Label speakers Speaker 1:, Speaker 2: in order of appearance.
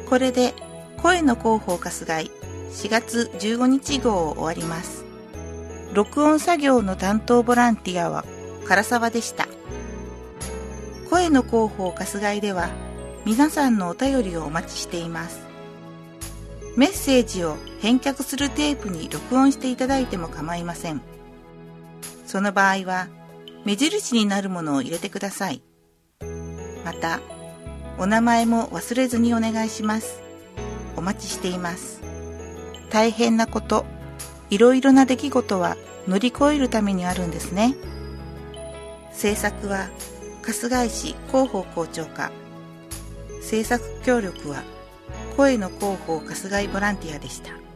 Speaker 1: これで声の広報かすがい4月15日号を終わります。録音作業の担当ボランティアは唐沢でした。声の広報かすがいでは皆さんのお便りをお待ちしています。メッセージを返却するテープに録音していただいても構いません。その場合は目印になるものを入れてください。また、お名前も忘れずにお願いします。お待ちしています。大変なこと、いろいろな出来事は乗り越えるためにあるんですね。制作は春日井市広報校長課。制作協力は声の広報春日井ボランティアでした。